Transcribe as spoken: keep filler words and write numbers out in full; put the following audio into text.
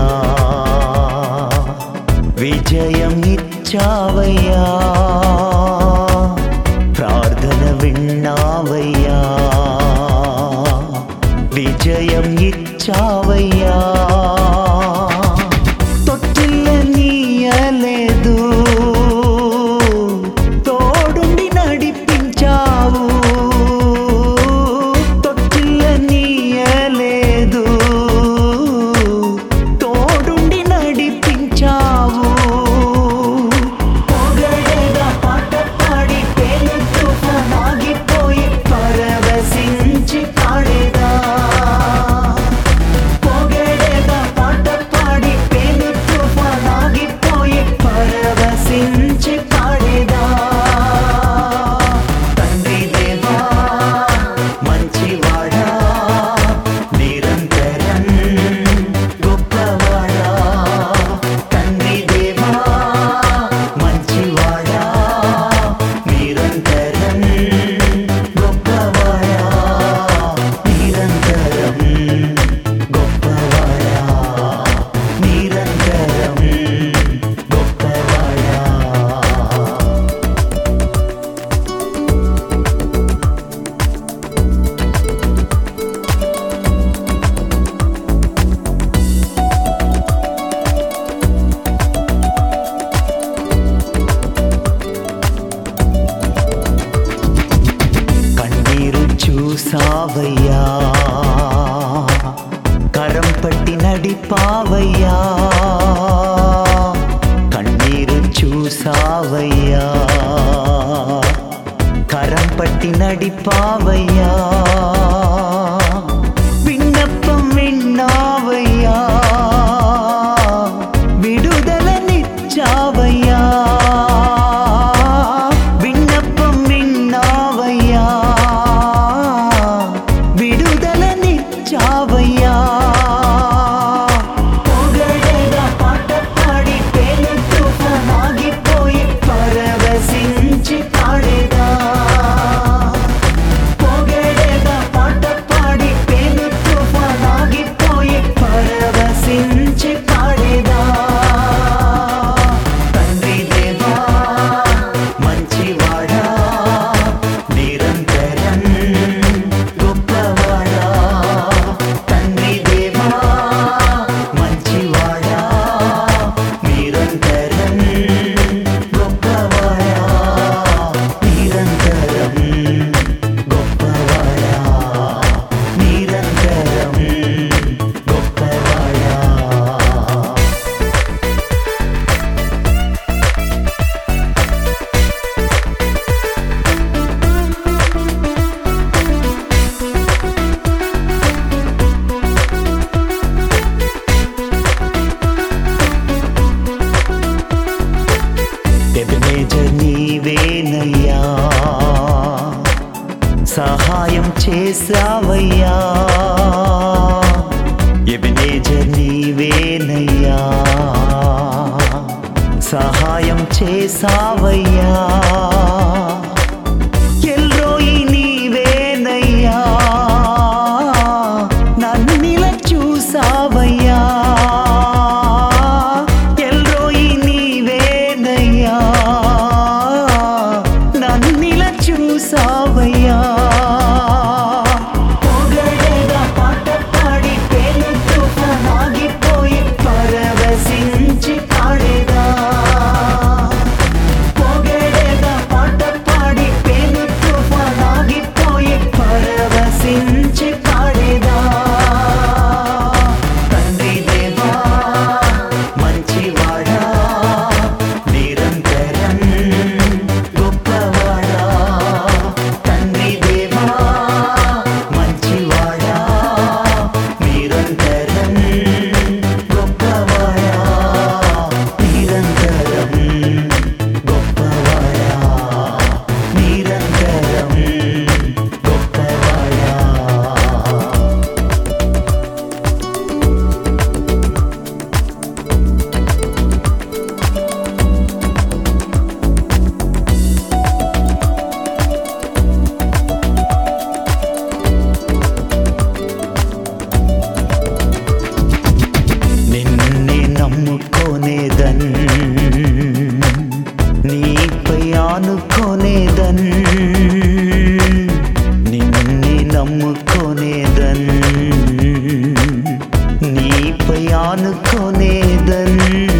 విజయం ఇచ్చావయ్యా, ప్రార్థన విన్నావయ్యా, విజయం ఇచ్చావయ్యా. తొట్టిల్ల నీయలేదు, తోడుండి నడిపించావు. తొట్టిల్ల నీయలేదు, తోడుండి నడిపించావు. పొగడేగా పాట పాడి పేలు తుఫానాగిపోయి పరవశించి పాడేదా. పొగడేగా పాట పాడి పేలు తుఫానాగిపోయి పరవశించి పాడేదా. తండ్రి దేవా మంచివాడా, నిరంతరం గొప్పవాడా. తండ్రి దేవా మంచివాడా, నిరంతరం గొప్పవాడా, నిరంతరం గొప్పవాడా, నిరంతరం గొప్పవాడా. కన్నీరు చూసావయ్యా, కరం పట్టి నడిపావయ్యా. కన్నీరు చూసావయ్యా, కరం పట్టి నడిపావయ్యా. విన్నప్పం విన్నావయ్యా, విడుదలనిచ్చావయ్యా. విన్నప్పం విన్నావయ్యా, విడుదలనిచ్చావయ్యా. పొగడేగా పాట పాడి పేలు తుఫానాగిపోయి పరవశించి పాడేదా. పొగడేగా పాట పాడి పేలు తుఫానాగిపోయి పరవశించి పాడేదా. తండ్రి దేవా మంచివాడా, నిరంతరం గొప్పవాడా. తండ్రి దేవా మంచివాడా, నిరంతరం గొప్పవాడా, నిరంతరం గొప్పవాడా, నిరంతరం గొప్పవాడా. ఎబెనేజర్ నీవేనయ్యా, సహాయం చేసావయ్యా. ఎబెనేజర్ నీవేనయ్యా, సహాయం చేసావయ్యా. ఎల్రోయి నీవేనయ్యా, నన్నిలా చూసావయ్యా. ఎల్రోయి నీవేనయ్యా, నన్నిలా చూసావయ్యా. పొగడేగా పాట పాడి పేలు తుఫానాగిపోయి పరవశించి పాడేదా. పొగడే నే దండ